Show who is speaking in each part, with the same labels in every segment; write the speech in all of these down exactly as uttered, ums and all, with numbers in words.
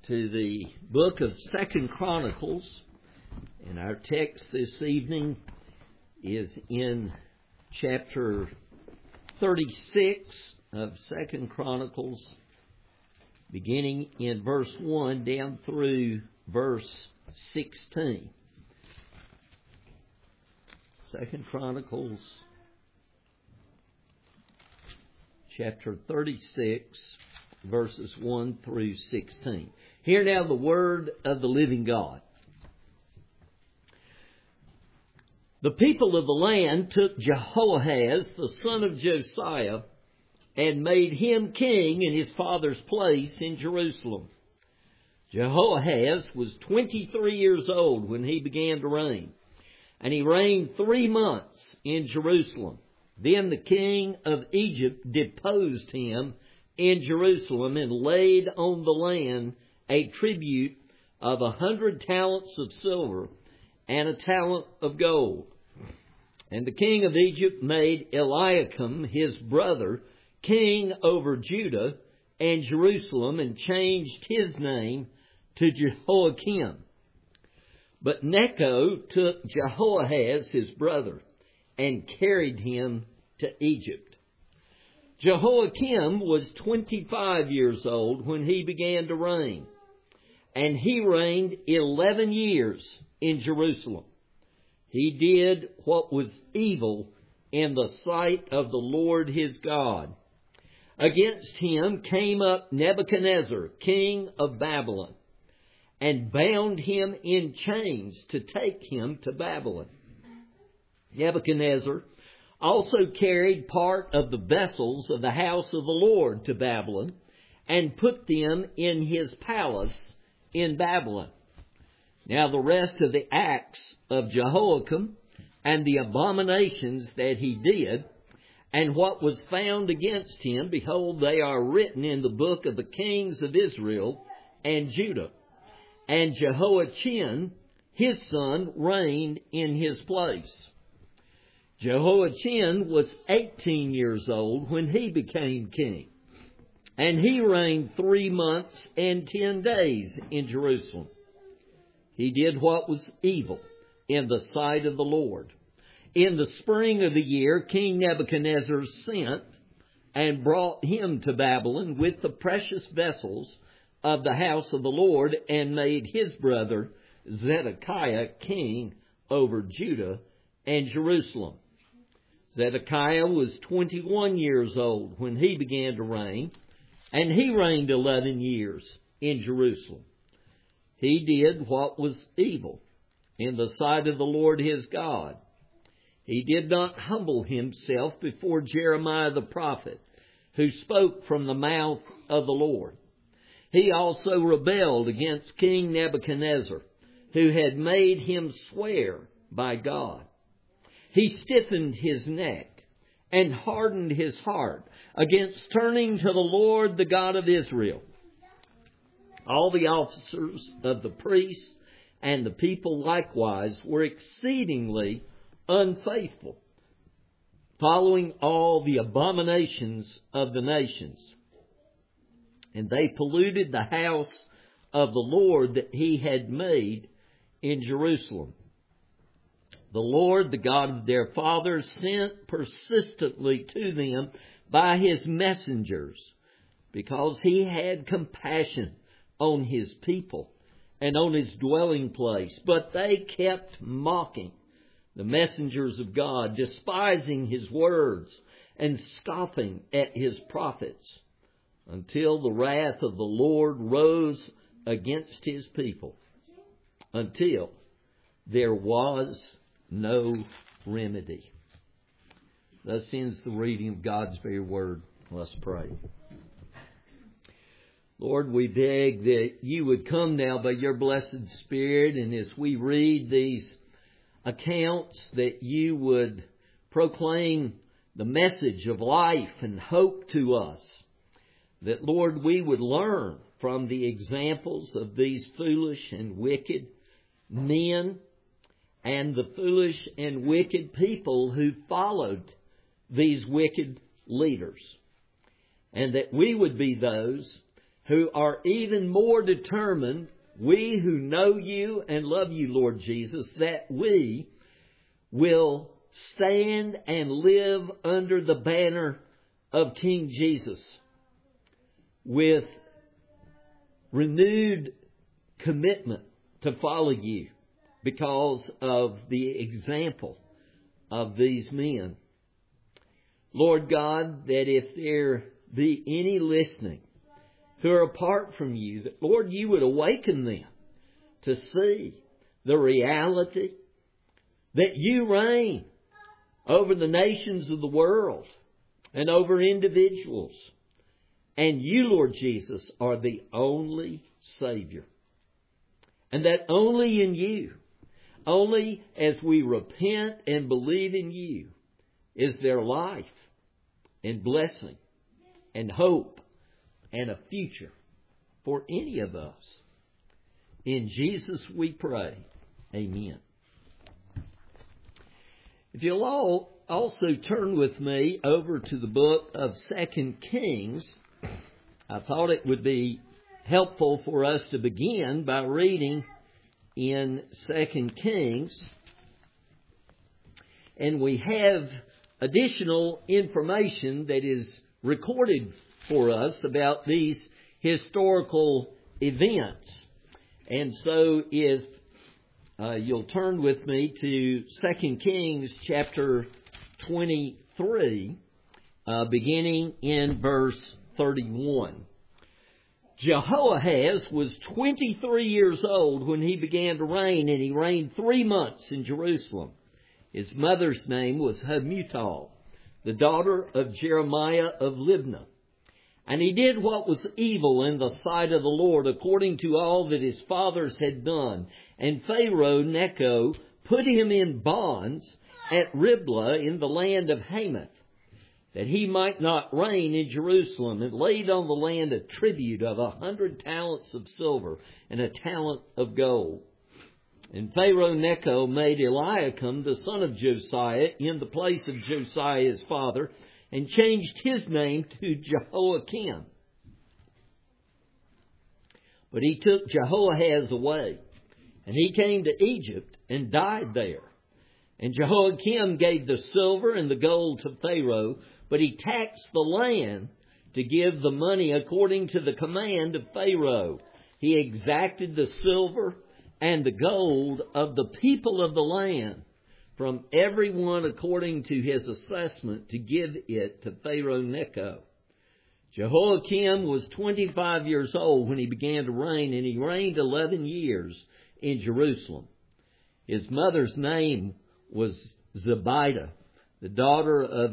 Speaker 1: to the book of Second Chronicles, and our text this evening is in chapter thirty-six of Second Chronicles, beginning in verse one down through verse sixteen. Second Chronicles, chapter thirty-six, verses one through sixteen. Hear now the word of the living God. The people of the land took Jehoahaz, the son of Josiah, and made him king in his father's place in Jerusalem. Jehoahaz was twenty-three years old when he began to reign, and he reigned three months in Jerusalem. Then the king of Egypt deposed him in Jerusalem and laid on the land a tribute of a hundred talents of silver and a talent of gold. And the king of Egypt made Eliakim, his brother, king over Judah and Jerusalem, and changed his name to Jehoiakim. But Necho took Jehoahaz, his brother, and carried him to Egypt. Jehoiakim was twenty-five years old when he began to reign, and he reigned eleven years in Jerusalem. He did what was evil in the sight of the Lord his God. Against him came up Nebuchadnezzar, king of Babylon, and bound him in chains to take him to Babylon. Nebuchadnezzar also carried part of the vessels of the house of the Lord to Babylon, and put them in his palace in Babylon. Now the rest of the acts of Jehoiakim, and the abominations that he did, and what was found against him, behold, they are written in the book of the kings of Israel and Judah. And Jehoiachin, his son, reigned in his place. Jehoiachin was eighteen years old when he became king, and he reigned three months and ten days in Jerusalem. He did what was evil in the sight of the Lord. In the spring of the year, King Nebuchadnezzar sent and brought him to Babylon with the precious vessels of the house of the Lord, and made his brother Zedekiah king over Judah and Jerusalem. Zedekiah was twenty-one years old when he began to reign, and he reigned eleven years in Jerusalem. He did what was evil in the sight of the Lord his God. He did not humble himself before Jeremiah the prophet, who spoke from the mouth of the Lord. He also rebelled against King Nebuchadnezzar, who had made him swear by God. He stiffened his neck and hardened his heart against turning to the Lord, the God of Israel. All the officers of the priests and the people likewise were exceedingly unfaithful, following all the abominations of the nations. And they polluted the house of the Lord that he had made in Jerusalem. The Lord, the God of their fathers, sent persistently to them by his messengers, because he had compassion on his people and on his dwelling place. But they kept mocking the messengers of God, despising his words and scoffing at his prophets, until the wrath of the Lord rose against his people, until there was no remedy. Thus ends the reading of God's very word. Let's pray. Lord, we beg that you would come now by your blessed Spirit, and as we read these accounts, that you would proclaim the message of life and hope to us. That, Lord, we would learn from the examples of these foolish and wicked men and the foolish and wicked people who followed these wicked leaders. And that we would be those who are even more determined, we who know you and love you, Lord Jesus, that we will stand and live under the banner of King Jesus with renewed commitment to follow you because of the example of these men. Lord God, that if there be any listening who are apart from you, that, Lord, you would awaken them to see the reality that you reign over the nations of the world and over individuals. And you, Lord Jesus, are the only Savior. And that only in you, only as we repent and believe in you, is there life and blessing and hope and a future for any of us. In Jesus we pray. Amen. If you'll all also turn with me over to the book of Second Kings, I thought it would be helpful for us to begin by reading in Second Kings. And we have additional information that is recorded for us about these historical events. And so if uh, you'll turn with me to Second Kings chapter twenty-three, uh, beginning in verse thirty-one. Jehoahaz was twenty-three years old when he began to reign, and he reigned three months in Jerusalem. His mother's name was Hamutal, the daughter of Jeremiah of Libnah. And he did what was evil in the sight of the Lord, according to all that his fathers had done. And Pharaoh Necho put him in bonds at Riblah in the land of Hamath, that he might not reign in Jerusalem, and laid on the land a tribute of a hundred talents of silver and a talent of gold. And Pharaoh Necho made Eliakim, the son of Josiah, in the place of Josiah his father, and changed his name to Jehoiakim. But he took Jehoahaz away, and he came to Egypt and died there. And Jehoiakim gave the silver and the gold to Pharaoh, but he taxed the land to give the money according to the command of Pharaoh. He exacted the silver and the gold of the people of the land, from everyone according to his assessment, to give it to Pharaoh Necho. Jehoiakim was twenty-five years old when he began to reign, and he reigned eleven years in Jerusalem. His mother's name was Zebidah, the daughter of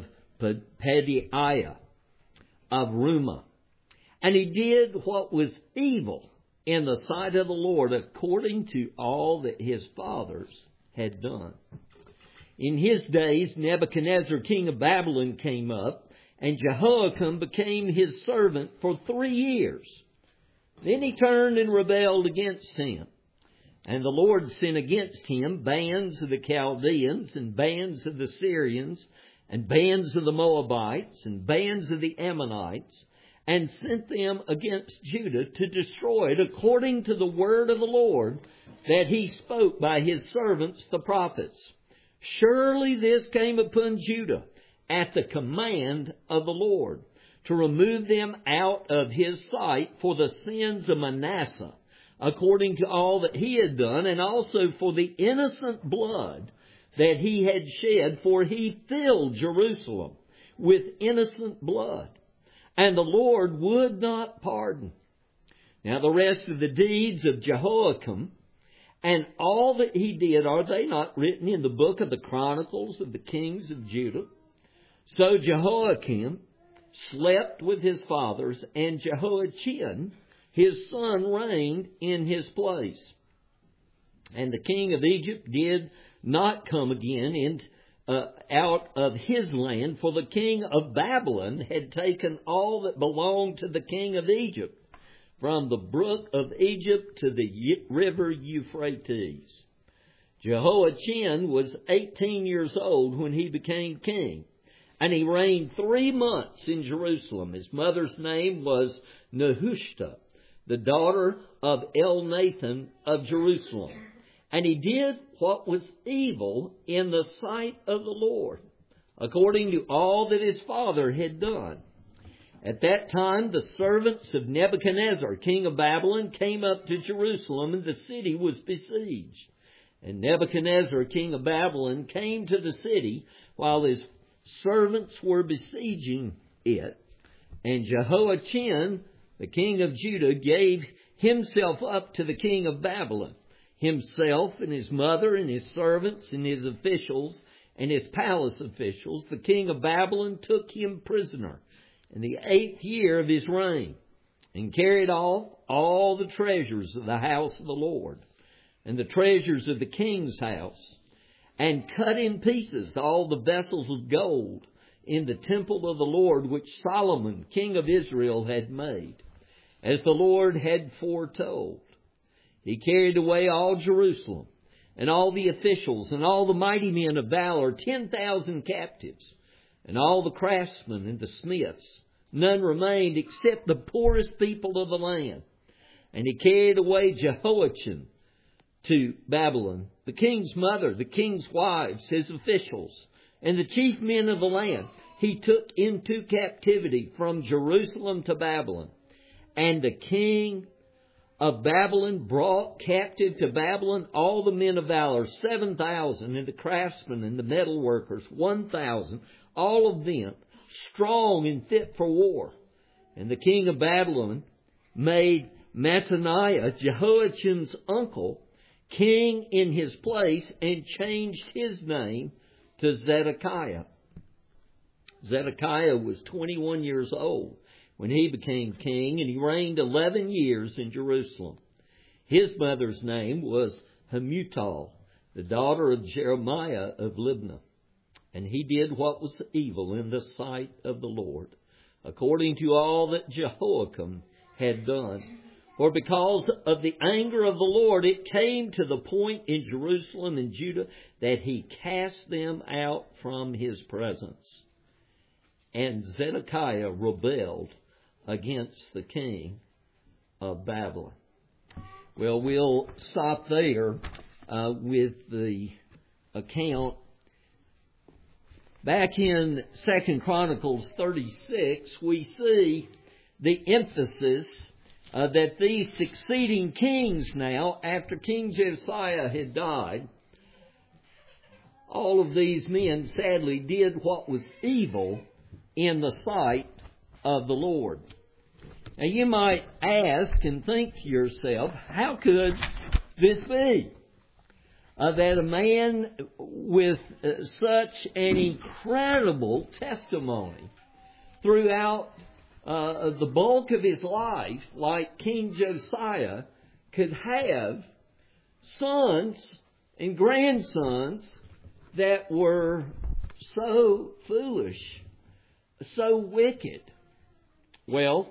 Speaker 1: Pedaiah of Rumah. And he did what was evil in the sight of the Lord, according to all that his fathers had done. In his days, Nebuchadnezzar, king of Babylon, came up, and Jehoiakim became his servant for three years. Then he turned and rebelled against him. And the Lord sent against him bands of the Chaldeans, and bands of the Syrians, and bands of the Moabites, and bands of the Ammonites, and sent them against Judah to destroy it, according to the word of the Lord that he spoke by his servants the prophets. Surely this came upon Judah at the command of the Lord, to remove them out of his sight for the sins of Manasseh, according to all that he had done, and also for the innocent blood that he had shed, for he filled Jerusalem with innocent blood. And the Lord would not pardon. Now the rest of the deeds of Jehoiakim, and all that he did, are they not written in the book of the Chronicles of the kings of Judah? So Jehoiakim slept with his fathers, and Jehoiachin his son reigned in his place. And the king of Egypt did not come again in, uh, out of his land, for the king of Babylon had taken all that belonged to the king of Egypt, from the brook of Egypt to the river Euphrates. Jehoiachin was eighteen years old when he became king, and he reigned three months in Jerusalem. His mother's name was Nehushta, the daughter of Elnathan of Jerusalem. And he did what was evil in the sight of the Lord, according to all that his father had done. At that time, the servants of Nebuchadnezzar, king of Babylon, came up to Jerusalem, and the city was besieged. And Nebuchadnezzar, king of Babylon, came to the city while his servants were besieging it. And Jehoiachin, the king of Judah, gave himself up to the king of Babylon, himself and his mother and his servants and his officials and his palace officials. The king of Babylon took him prisoner in the eighth year of his reign, and carried off all the treasures of the house of the Lord, and the treasures of the king's house, and cut in pieces all the vessels of gold in the temple of the Lord, which Solomon, king of Israel, had made, as the Lord had foretold. He carried away all Jerusalem, and all the officials, and all the mighty men of valor, ten thousand captives, and all the craftsmen and the smiths. None remained except the poorest people of the land. And he carried away Jehoiachin to Babylon, the king's mother, the king's wives, his officials, and the chief men of the land. He took into captivity from Jerusalem to Babylon. And the king of Babylon brought captive to Babylon all the men of valor, seven thousand, and the craftsmen and the metal workers, one thousand, all of them strong and fit for war. And the king of Babylon made Mattaniah, Jehoiachin's uncle, king in his place, and changed his name to Zedekiah. Zedekiah was twenty-one years old when he became king, and he reigned eleven years in Jerusalem. His mother's name was Hamutal, the daughter of Jeremiah of Libnah. And he did what was evil in the sight of the Lord, according to all that Jehoiakim had done. For because of the anger of the Lord, it came to the point in Jerusalem and Judah that he cast them out from his presence. And Zedekiah rebelled against the king of Babylon. Well, we'll stop there uh, with the account. Back in Second Chronicles thirty-six, we see the emphasis uh, that these succeeding kings now, after King Josiah had died, all of these men sadly did what was evil in the sight of the Lord. Now you might ask and think to yourself, how could this be? Uh, that a man with uh, such an incredible testimony throughout uh, the bulk of his life, like King Josiah, could have sons and grandsons that were so foolish, so wicked. Well,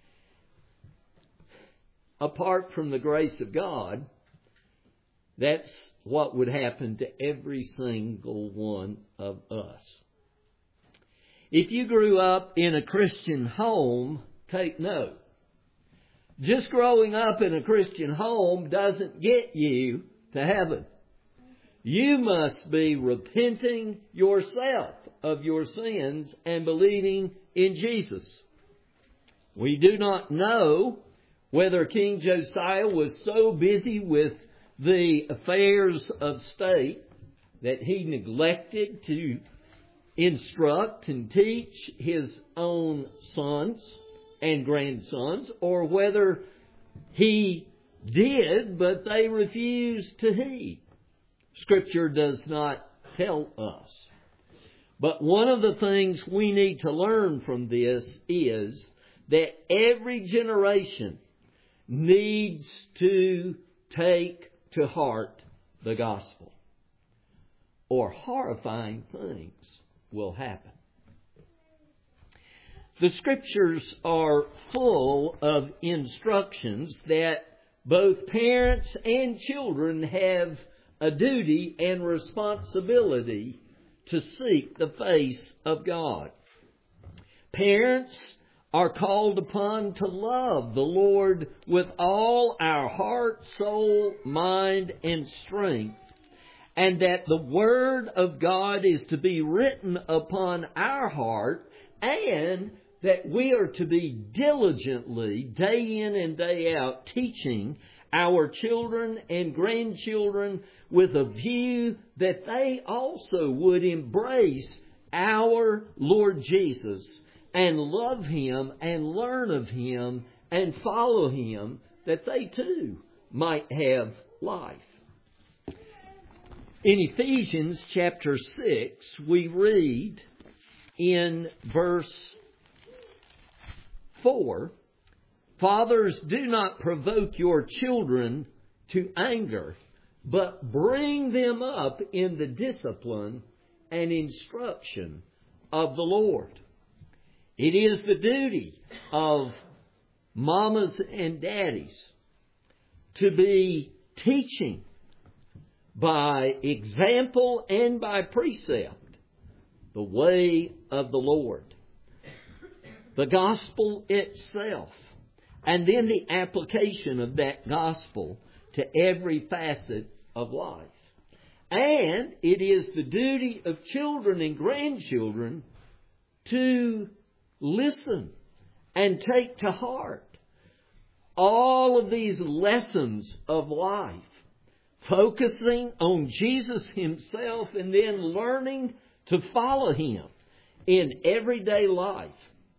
Speaker 1: apart from the grace of God, that's what would happen to every single one of us. If you grew up in a Christian home, take note. Just growing up in a Christian home doesn't get you to heaven. You must be repenting yourself of your sins and believing in Jesus. We do not know whether King Josiah was so busy with the affairs of state that he neglected to instruct and teach his own sons and grandsons, or whether he did, but they refused to heed. Scripture does not tell us. But one of the things we need to learn from this is that every generation needs to take to heart the gospel, or horrifying things will happen. The Scriptures are full of instructions that both parents and children have a duty and responsibility to seek the face of God. Parents are called upon to love the Lord with all our heart, soul, mind, and strength, and that the Word of God is to be written upon our heart, and that we are to be diligently, day in and day out, teaching our children and grandchildren with a view that they also would embrace our Lord Jesus and love Him and learn of Him and follow Him, that they too might have life. In Ephesians chapter six, we read in verse four, "Fathers, do not provoke your children to anger, but bring them up in the discipline and instruction of the Lord." It is the duty of mamas and daddies to be teaching by example and by precept the way of the Lord, the gospel itself, and then the application of that gospel to every facet of life. And it is the duty of children and grandchildren to listen and take to heart all of these lessons of life, focusing on Jesus Himself and then learning to follow Him in everyday life.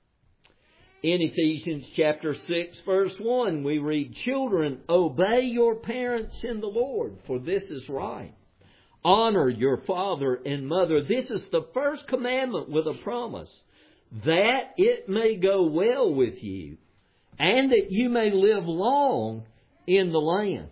Speaker 1: In Ephesians chapter six, verse one, we read, "Children, obey your parents in the Lord, for this is right. Honor your father and mother." This is the first commandment with a promise, "that it may go well with you, and that you may live long in the land."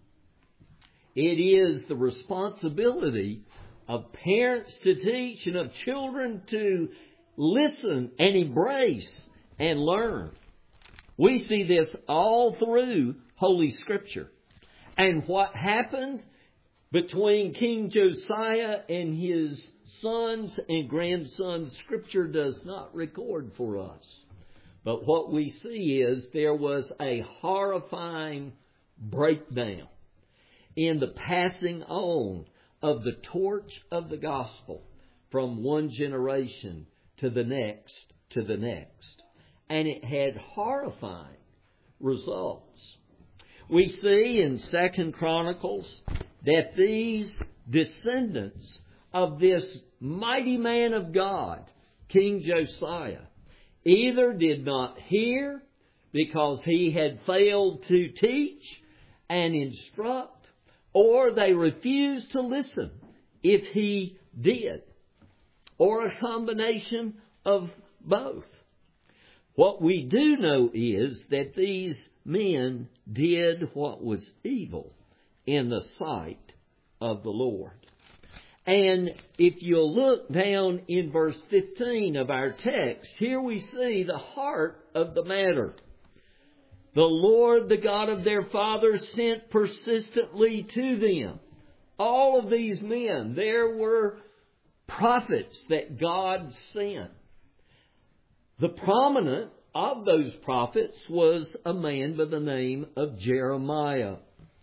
Speaker 1: It is the responsibility of parents to teach and of children to listen and embrace and learn. We see this all through Holy Scripture. And what happened between King Josiah and his sons and grandsons, Scripture does not record for us. But what we see is there was a horrifying breakdown in the passing on of the torch of the gospel from one generation to the next to the next. And it had horrifying results. We see in Second Chronicles that these descendants of this mighty man of God, King Josiah, either did not hear because he had failed to teach and instruct, or they refused to listen if he did, or a combination of both. What we do know is that these men did what was evil in the sight of the Lord. And if you'll look down in verse fifteen of our text, here we see the heart of the matter. "The Lord, the God of their fathers, sent persistently to them." All of these men, there were prophets that God sent. The prominent of those prophets was a man by the name of Jeremiah.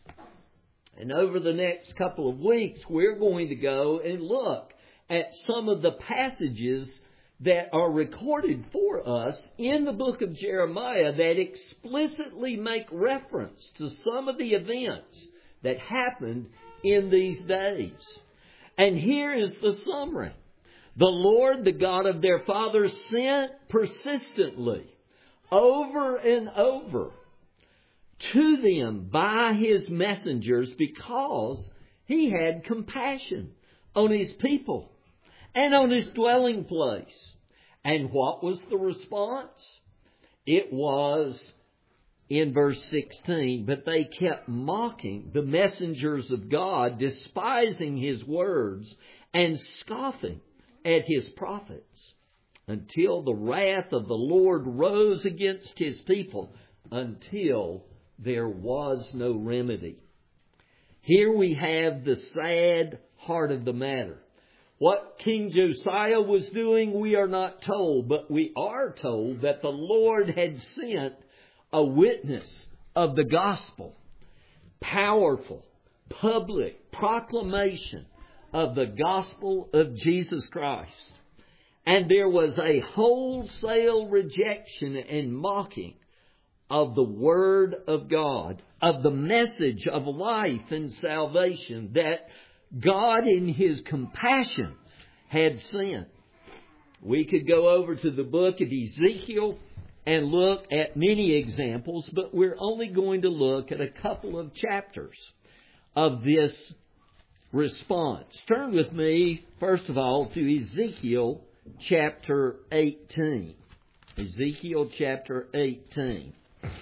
Speaker 1: And over the next couple of weeks, we're going to go and look at some of the passages that are recorded for us in the book of Jeremiah that explicitly make reference to some of the events that happened in these days. And here is the summary. "The Lord, the God of their fathers, sent persistently over and over to them by His messengers, because He had compassion on His people and on His dwelling place." And what was the response? It was in verse sixteen, "But they kept mocking the messengers of God, despising His words and scoffing at His prophets, until the wrath of the Lord rose against His people, until there was no remedy." Here we have the sad heart of the matter. What King Josiah was doing, we are not told, but we are told that the Lord had sent a witness of the gospel. Powerful, public proclamation of the gospel of Jesus Christ. And there was a wholesale rejection and mocking of the Word of God, of the message of life and salvation that God in His compassion had sent. We could go over to the book of Ezekiel and look at many examples, but we're only going to look at a couple of chapters of this response. Turn with me, first of all, to Ezekiel chapter eighteen. Ezekiel chapter eighteen.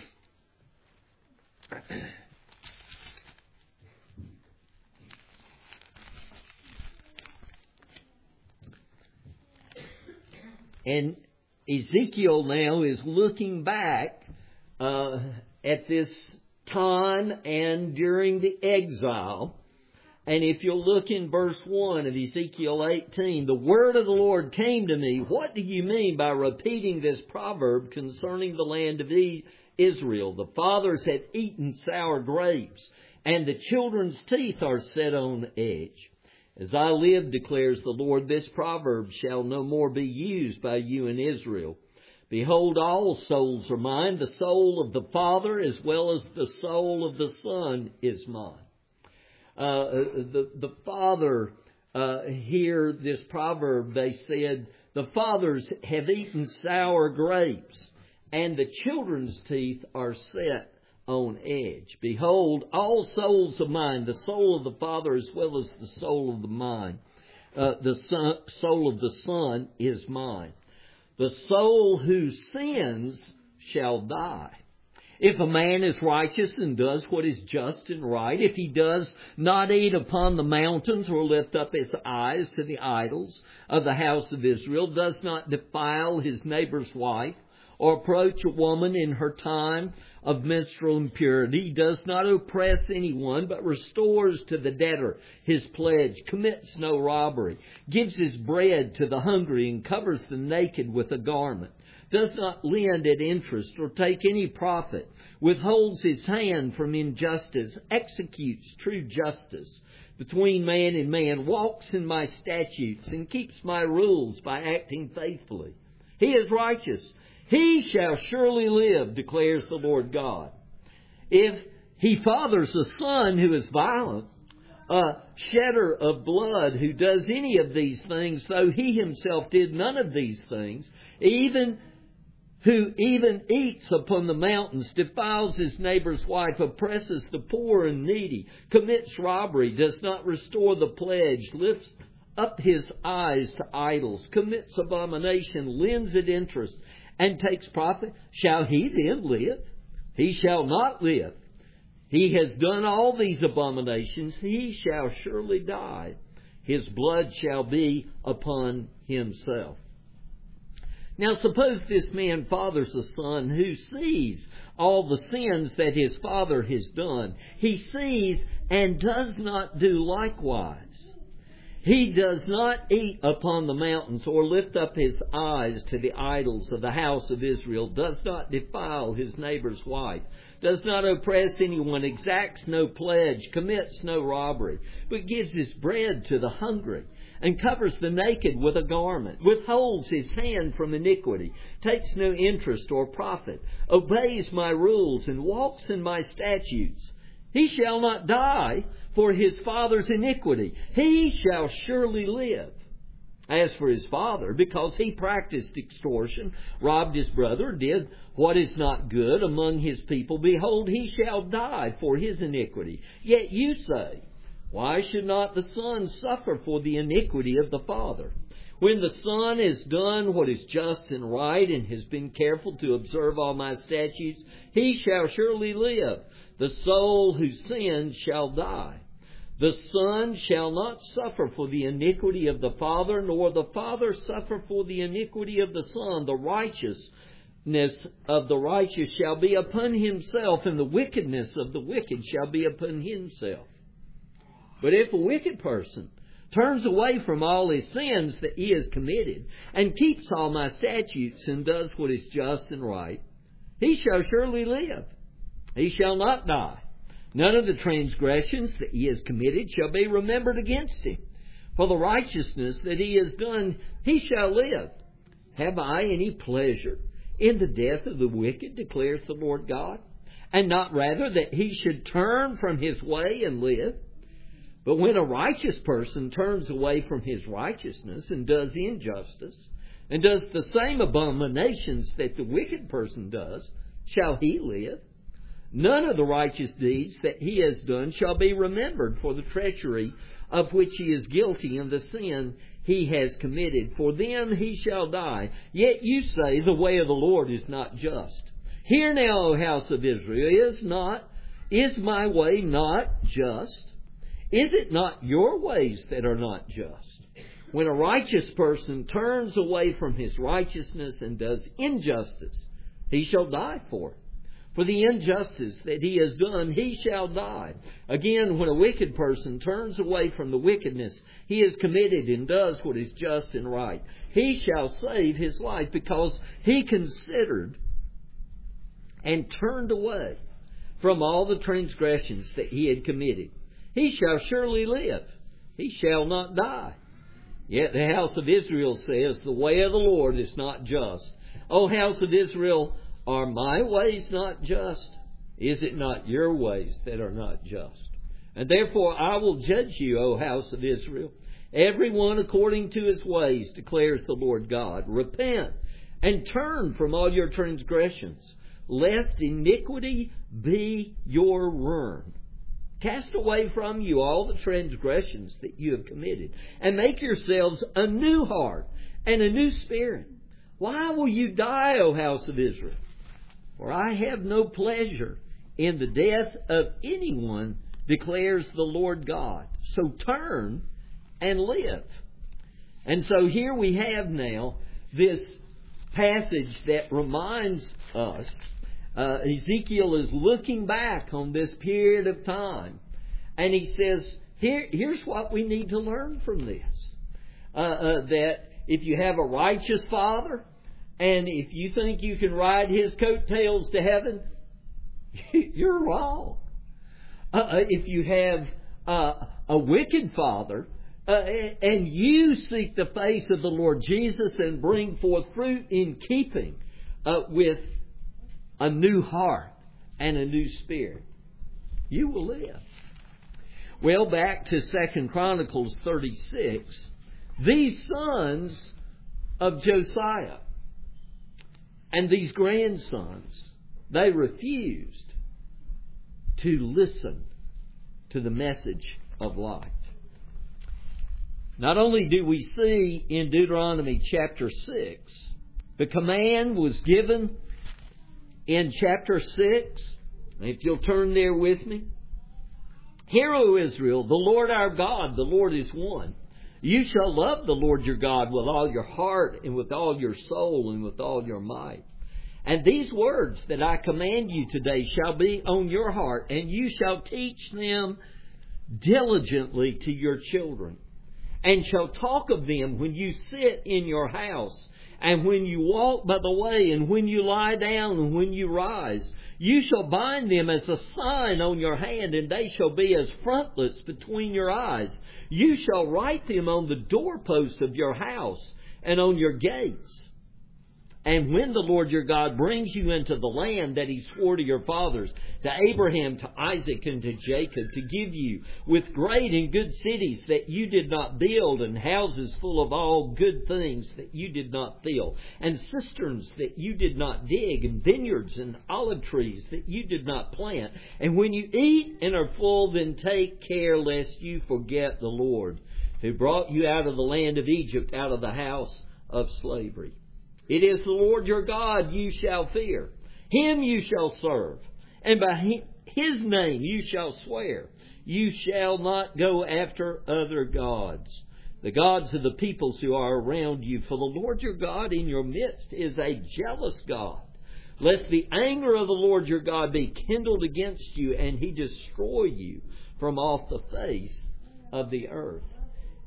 Speaker 1: And Ezekiel now is looking back uh, at this time and during the exile. And if you'll look in verse one of Ezekiel eighteen, the word of the Lord came to me. What do you mean by repeating this proverb concerning the land of Israel? The fathers had eaten sour grapes, and the children's teeth are set on edge. As I live, declares the Lord, this proverb shall no more be used by you in Israel. Behold, all souls are mine. The soul of the Father as well as the soul of the Son is mine. Uh, the, the Father, uh, here, this proverb, they said, the fathers have eaten sour grapes, and the children's teeth are set on edge. Behold, all souls of mine, the soul of the Father as well as the soul of the mind, uh, the son, soul of the Son is mine. The soul who sins shall die. If a man is righteous and does what is just and right, if he does not eat upon the mountains or lift up his eyes to the idols of the house of Israel, does not defile his neighbor's wife, or approach a woman in her time of menstrual impurity, does not oppress anyone, but restores to the debtor his pledge, commits no robbery, gives his bread to the hungry, and covers the naked with a garment, does not lend at interest or take any profit, withholds his hand from injustice, executes true justice between man and man, walks in my statutes, and keeps my rules by acting faithfully. He is righteous. He shall surely live, declares the Lord God. If he fathers a son who is violent, a shedder of blood who does any of these things, though he himself did none of these things, even who even eats upon the mountains, defiles his neighbor's wife, oppresses the poor and needy, commits robbery, does not restore the pledge, lifts up his eyes to idols, commits abomination, lends at interest, and takes profit, shall he then live? He shall not live. He has done all these abominations. He shall surely die. His blood shall be upon himself. Now suppose this man fathers a son who sees all the sins that his father has done. He sees and does not do likewise. He does not eat upon the mountains or lift up his eyes to the idols of the house of Israel, does not defile his neighbor's wife, does not oppress anyone, exacts no pledge, commits no robbery, but gives his bread to the hungry, and covers the naked with a garment, withholds his hand from iniquity, takes no interest or profit, obeys my rules, and walks in my statutes. He shall not die for his father's iniquity. He shall surely live. As for his father, because he practiced extortion, robbed his brother, did what is not good among his people, behold, he shall die for his iniquity. Yet you say, why should not the son suffer for the iniquity of the father? When the son has done what is just and right and has been careful to observe all my statutes, he shall surely live. The soul who sins shall die. The son shall not suffer for the iniquity of the father, nor the father suffer for the iniquity of the son. The righteousness of the righteous shall be upon himself, and the wickedness of the wicked shall be upon himself. But if a wicked person turns away from all his sins that he has committed, and keeps all my statutes, and does what is just and right, he shall surely live. He shall not die. None of the transgressions that he has committed shall be remembered against him. For the righteousness that he has done, he shall live. Have I any pleasure in the death of the wicked, declares the Lord God, and not rather that he should turn from his way and live? But when a righteous person turns away from his righteousness and does injustice, and does the same abominations that the wicked person does, shall he live? None of the righteous deeds that he has done shall be remembered for the treachery of which he is guilty and the sin he has committed. For then he shall die. Yet you say, the way of the Lord is not just. Hear now, O house of Israel, is not, is my way not just? Is it not your ways that are not just? When a righteous person turns away from his righteousness and does injustice, he shall die for it. For the injustice that he has done, he shall die. Again, when a wicked person turns away from the wickedness he has committed and does what is just and right, he shall save his life, because he considered and turned away from all the transgressions that he had committed. He shall surely live. He shall not die. Yet the house of Israel says, the way of the Lord is not just. O house of Israel, are my ways not just? Is it not your ways that are not just? And therefore I will judge you, O house of Israel, every one according to his ways, declares the Lord God. Repent and turn from all your transgressions, lest iniquity be your ruin. Cast away from you all the transgressions that you have committed, and make yourselves a new heart and a new spirit. Why will you die, O house of Israel? For I have no pleasure in the death of anyone, declares the Lord God. So turn and live. And so here we have now this passage that reminds us, uh, Ezekiel is looking back on this period of time. And he says, Here, here's what we need to learn from this. Uh, uh, that if you have a righteous father, and if you think you can ride his coattails to heaven, you're wrong. Uh, if you have uh, a wicked father, uh, and you seek the face of the Lord Jesus and bring forth fruit in keeping uh, with a new heart and a new spirit, you will live. Well, back to Second Chronicles thirty-six. These sons of Josiah and these grandsons, they refused to listen to the message of light. Not only do we see in Deuteronomy chapter six, the command was given in chapter six. If you'll turn there with me. Hear, O Israel, the Lord our God, the Lord is one. You shall love the Lord your God with all your heart and with all your soul and with all your might. And these words that I command you today shall be on your heart, and you shall teach them diligently to your children, and shall talk of them when you sit in your house, and when you walk by the way, and when you lie down, and when you rise. You shall bind them as a sign on your hand, and they shall be as frontlets between your eyes. You shall write them on the doorposts of your house and on your gates. And when the Lord your God brings you into the land that He swore to your fathers, to Abraham, to Isaac, and to Jacob, to give you with great and good cities that you did not build, and houses full of all good things that you did not fill, and cisterns that you did not dig, and vineyards and olive trees that you did not plant. And when you eat and are full, then take care lest you forget the Lord, who brought you out of the land of Egypt, out of the house of slavery. It is the Lord your God you shall fear. Him you shall serve. And by His name you shall swear. You shall not go after other gods, the gods of the peoples who are around you. For the Lord your God in your midst is a jealous God. Lest the anger of the Lord your God be kindled against you, and He destroy you from off the face of the earth.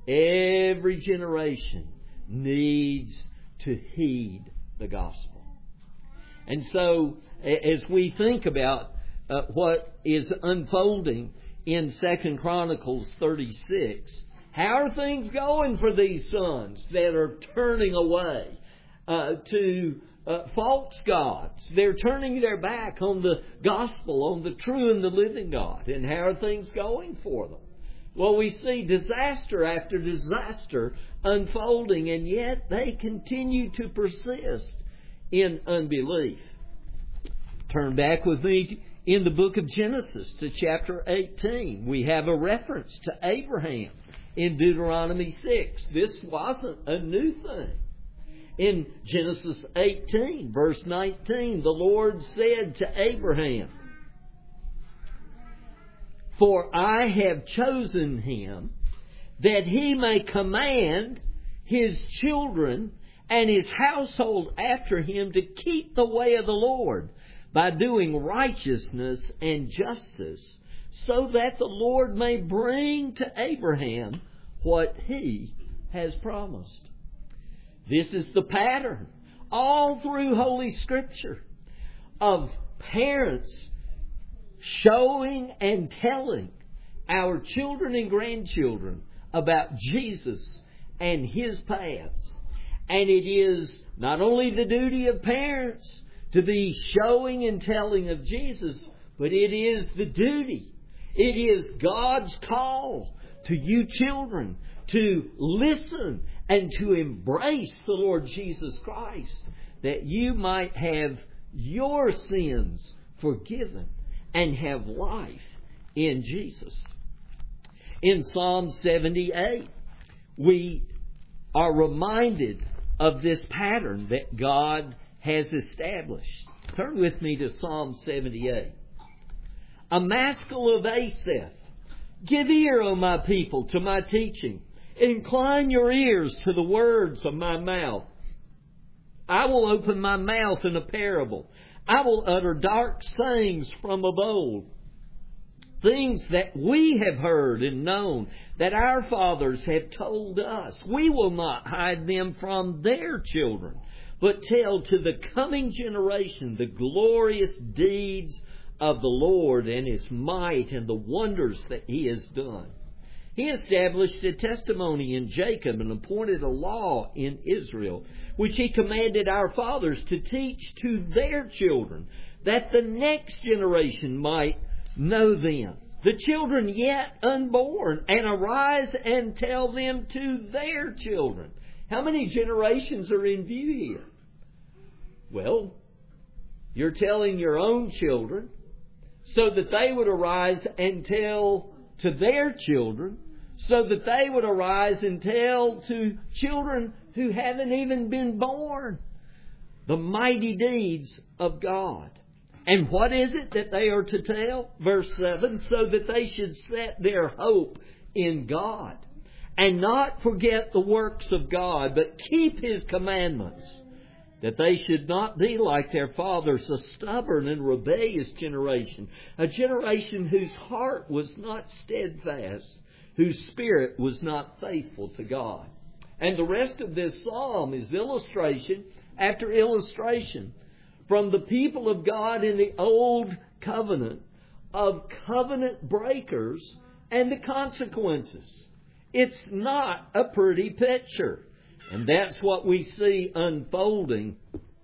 Speaker 1: Every generation needs to heed the gospel. And so, as we think about uh, what is unfolding in Second Chronicles thirty-six, how are things going for these sons that are turning away uh, to uh, false gods? They're turning their back on the gospel, on the true and the living God. And how are things going for them? Well, we see disaster after disaster unfolding, and yet they continue to persist in unbelief. Turn back with me in the book of Genesis to chapter eighteen. We have a reference to Abraham in Deuteronomy six. This wasn't a new thing. In Genesis eighteen, verse nineteen, the Lord said to Abraham, "For I have chosen him, that he may command his children and his household after him to keep the way of the Lord, by doing righteousness and justice, so that the Lord may bring to Abraham what he has promised." This is the pattern all through Holy Scripture of parents showing and telling our children and grandchildren about Jesus and His paths. And it is not only the duty of parents to be showing and telling of Jesus, but it is the duty, it is God's call to you children to listen and to embrace the Lord Jesus Christ, that you might have your sins forgiven and have life in Jesus. In Psalm seventy-eight, we are reminded of this pattern that God has established. Turn with me to Psalm seventy-eight. A maskil of Asaph. Give ear, O my people, to my teaching. Incline your ears to the words of my mouth. I will open my mouth in a parable. I will utter dark sayings from of old. Things that we have heard and known, that our fathers have told us. We will not hide them from their children, but tell to the coming generation the glorious deeds of the Lord and His might and the wonders that He has done. He established a testimony in Jacob and appointed a law in Israel, which He commanded our fathers to teach to their children, that the next generation might know them, the children yet unborn, and arise and tell them to their children. How many generations are in view here? Well, you're telling your own children so that they would arise and tell to their children, so that they would arise and tell to children who haven't even been born the mighty deeds of God. And what is it that they are to tell? Verse seven, so that they should set their hope in God and not forget the works of God, but keep His commandments, that they should not be like their fathers, a stubborn and rebellious generation, a generation whose heart was not steadfast, whose spirit was not faithful to God. And the rest of this psalm is illustration after illustration from the people of God in the Old Covenant of covenant breakers and the consequences. It's not a pretty picture. And that's what we see unfolding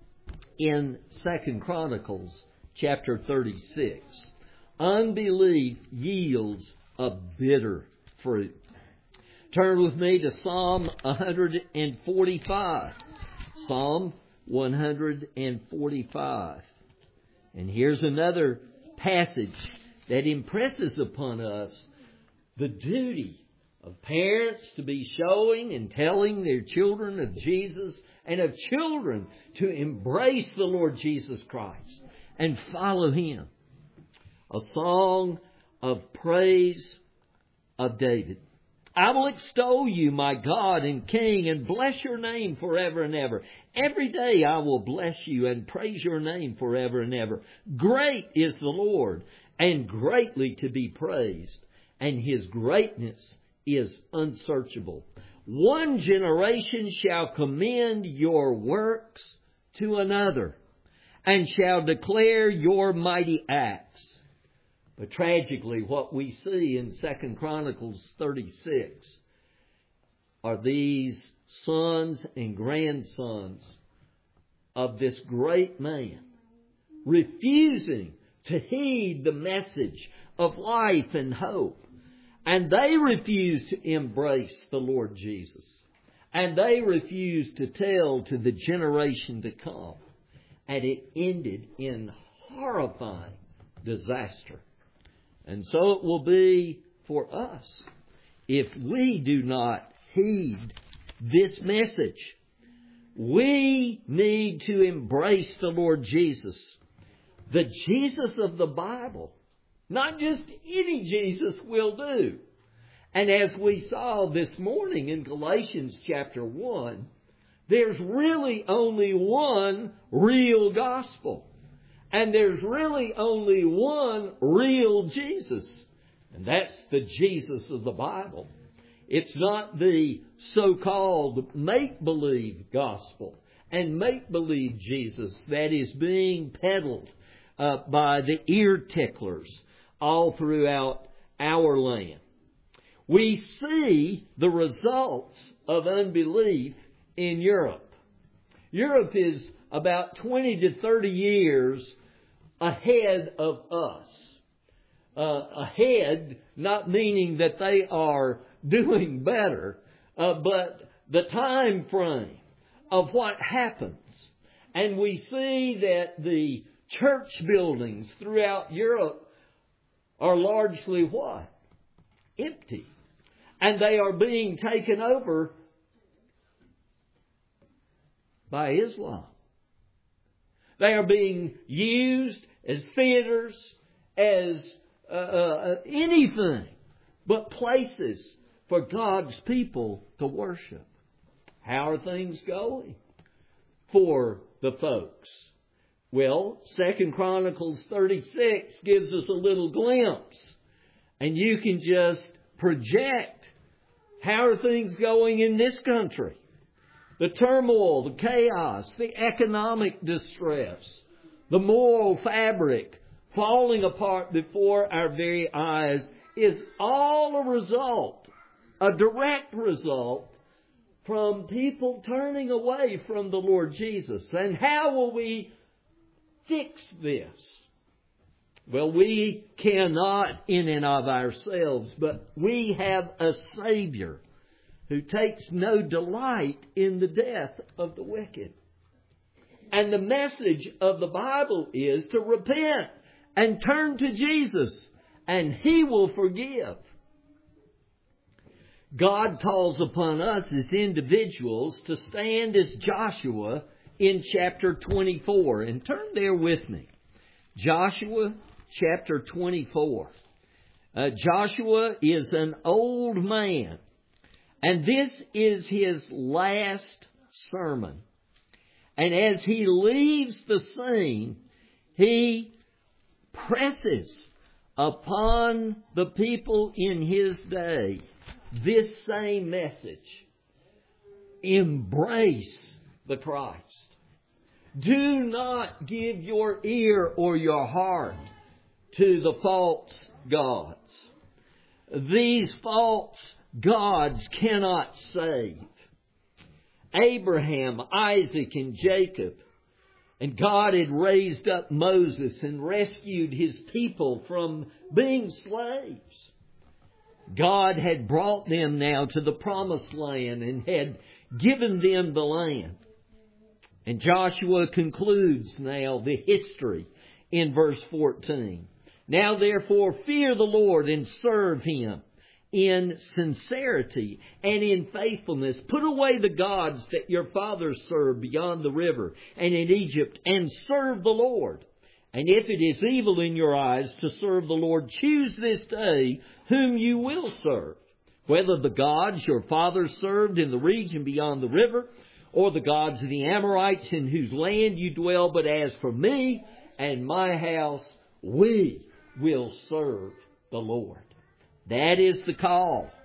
Speaker 1: in Second Chronicles chapter thirty-six. Unbelief yields a bitter fruit. Turn with me to Psalm one forty-five. Psalm one forty-five. And here's another passage that impresses upon us the duty of parents to be showing and telling their children of Jesus, and of children to embrace the Lord Jesus Christ and follow Him. A song of praise of David. I will extol you, my God and King, and bless your name forever and ever. Every day I will bless you and praise your name forever and ever. Great is the Lord, and greatly to be praised, and His greatness is unsearchable. One generation shall commend your works to another, and shall declare your mighty acts. But tragically, what we see in Second Chronicles thirty-six are these sons and grandsons of this great man refusing to heed the message of life and hope. And they refused to embrace the Lord Jesus. And they refused to tell to the generation to come. And it ended in horrifying disaster. And so it will be for us if we do not heed this message. We need to embrace the Lord Jesus, the Jesus of the Bible. Not just any Jesus will do. And as we saw this morning in Galatians chapter one, there's really only one real gospel. And there's really only one real Jesus. And that's the Jesus of the Bible. It's not the so-called make-believe gospel and make-believe Jesus that is being peddled uh, by the ear ticklers all throughout our land. We see the results of unbelief in Europe. Europe is about twenty to thirty years ahead of us. Uh, ahead, not meaning that they are doing better, uh, but the time frame of what happens. And we see that the church buildings throughout Europe are largely what? Empty. And they are being taken over by Islam. They are being used as theaters, as uh, uh, anything but places for God's people to worship. How are things going for the folks? Well, Second Chronicles thirty-six gives us a little glimpse. And you can just project how are things going in this country. The turmoil, the chaos, the economic distress, the moral fabric falling apart before our very eyes is all a result, a direct result from people turning away from the Lord Jesus. And how will we fix this? Well, we cannot in and of ourselves, but we have a Savior who takes no delight in the death of the wicked. And the message of the Bible is to repent and turn to Jesus, and He will forgive. God calls upon us as individuals to stand as Joshua in chapter twenty-four. And turn there with me. Joshua chapter twenty-four. Uh, Joshua is an old man. And this is his last sermon. And as he leaves the scene, he presses upon the people in his day this same message. Embrace the Christ. Do not give your ear or your heart to the false gods. These false gods cannot save. Abraham, Isaac, and Jacob, and God had raised up Moses and rescued His people from being slaves. God had brought them now to the promised land and had given them the land. And Joshua concludes now the history in verse fourteen. Now therefore fear the Lord and serve Him in sincerity and in faithfulness. Put away the gods that your fathers served beyond the river and in Egypt, and serve the Lord. And if it is evil in your eyes to serve the Lord, choose this day whom you will serve, whether the gods your fathers served in the region beyond the river, or the gods of the Amorites in whose land you dwell. But as for me and my house, we will serve the Lord. That is the call.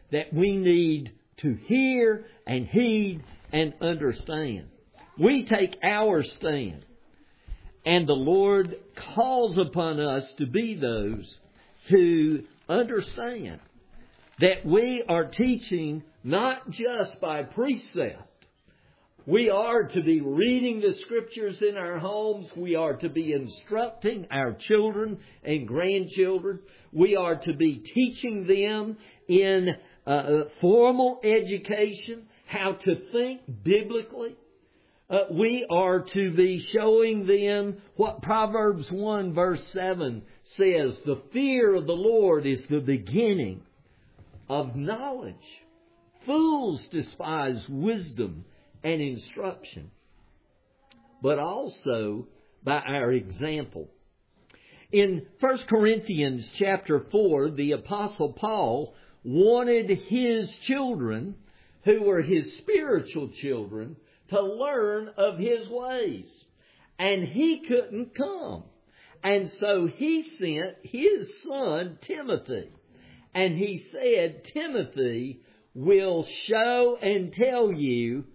Speaker 1: that we need to hear and heed and understand. We take our stand, and the Lord calls upon us to be those who understand that we are teaching not just by precept. We are to be reading the Scriptures in our homes. We are to be instructing our children and grandchildren. We are to be teaching them in uh, formal education how to think biblically. Uh, we are to be showing them what Proverbs one verse seven says. The fear of the Lord is the beginning of knowledge. Fools despise wisdom and instruction, but also by our example. In First Corinthians chapter four, the Apostle Paul wanted his children, who were his spiritual children, to learn of his ways. And he couldn't come. And so he sent his son Timothy. And he said, Timothy will show and tell you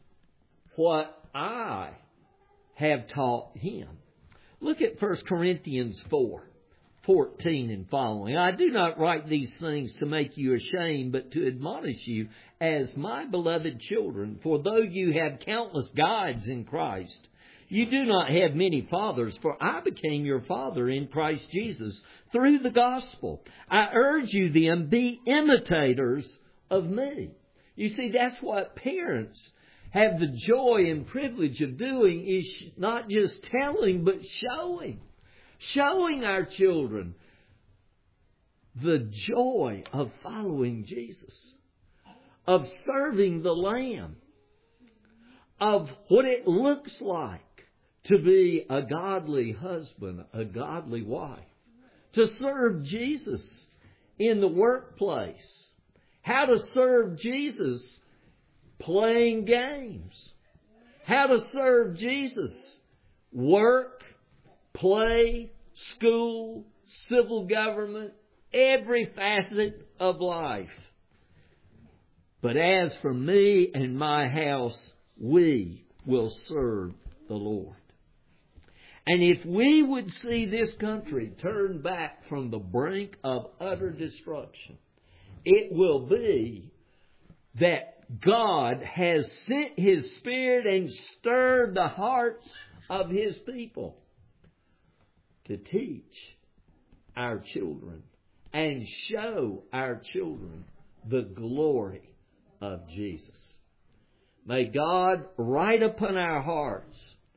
Speaker 1: what I have taught him. Look at First Corinthians four, fourteen and following. I do not write these things to make you ashamed, but to admonish you as my beloved children. For though you have countless guides in Christ, you do not have many fathers, for I became your father in Christ Jesus through the gospel. I urge you then, be imitators of me. You see, that's what parents have the joy and privilege of doing, is not just telling, but showing. Showing our children the joy of following Jesus, of serving the Lamb, of what it looks like to be a godly husband, a godly wife, to serve Jesus in the workplace, how to serve Jesus playing games, how to serve Jesus work, play, school, civil government, every facet of life. But as for me and my house, we will serve the Lord. And if we would see this country turn back from the brink of utter destruction, it will be that God has sent His Spirit and stirred the hearts of His people to teach our children and show our children the glory of Jesus. May God write upon our hearts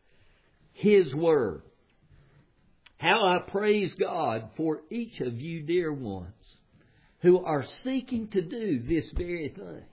Speaker 1: His Word. How I praise God for each of you dear ones who are seeking to do this very thing.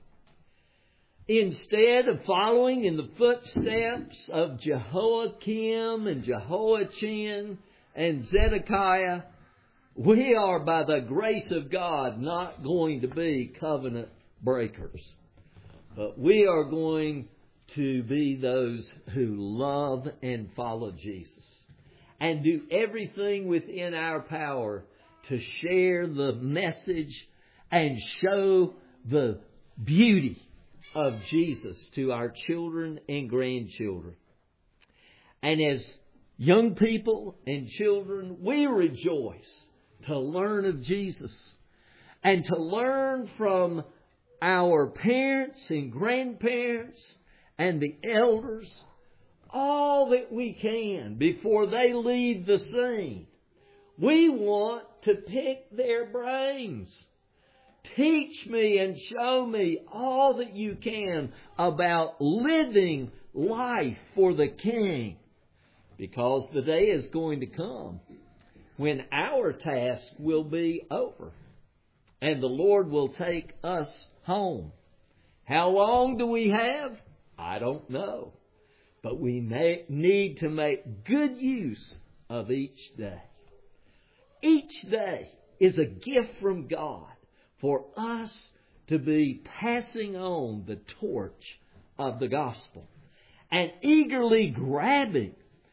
Speaker 1: Instead of following in the footsteps of Jehoiakim and Jehoiachin and Zedekiah, we are, by the grace of God, not going to be covenant breakers. But we are going to be those who love and follow Jesus and do everything within our power to share the message and show the beauty of Jesus to our children and grandchildren. And as young people and children, we rejoice to learn of Jesus and to learn from our parents and grandparents and the elders all that we can before they leave the scene. We want to pick their brains. Teach me and show me all that you can about living life for the King, because the day is going to come when our task will be over and the Lord will take us home. How long do we have? I don't know. But we may need to make good use of each day. Each day is a gift from God for us to be passing on the torch of the gospel and eagerly grabbing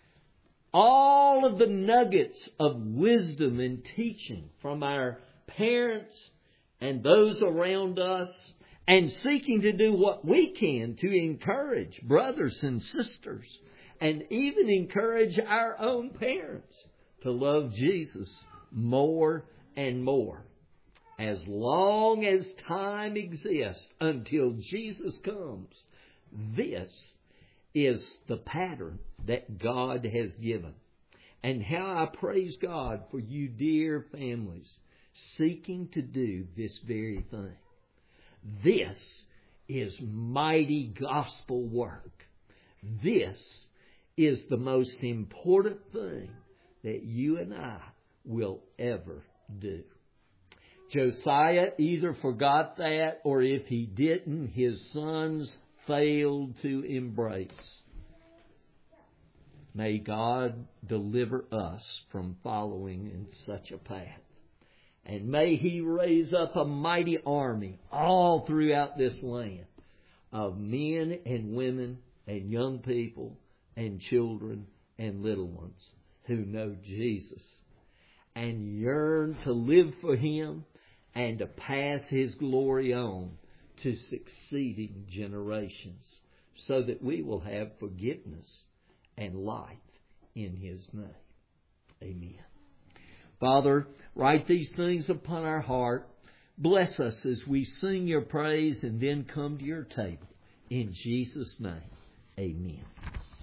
Speaker 1: all of the nuggets of wisdom and teaching from our parents and those around us, and seeking to do what we can to encourage brothers and sisters, and even encourage our own parents to love Jesus more and more. As long as time exists until Jesus comes, this is the pattern that God has given. And how I praise God for you dear families seeking to do this very thing. This is mighty gospel work. This is the most important thing that you and I will ever do. Josiah either forgot that, or if he didn't, his sons failed to embrace. May God deliver us from following in such a path. And may He raise up a mighty army all throughout this land of men and women and young people and children and little ones who know Jesus and yearn to live for Him and to pass His glory on to succeeding generations, so that we will have forgiveness and life in His name. Amen. Father, write these things upon our heart. Bless us as we sing your praise and then come to your table. In Jesus' name, amen.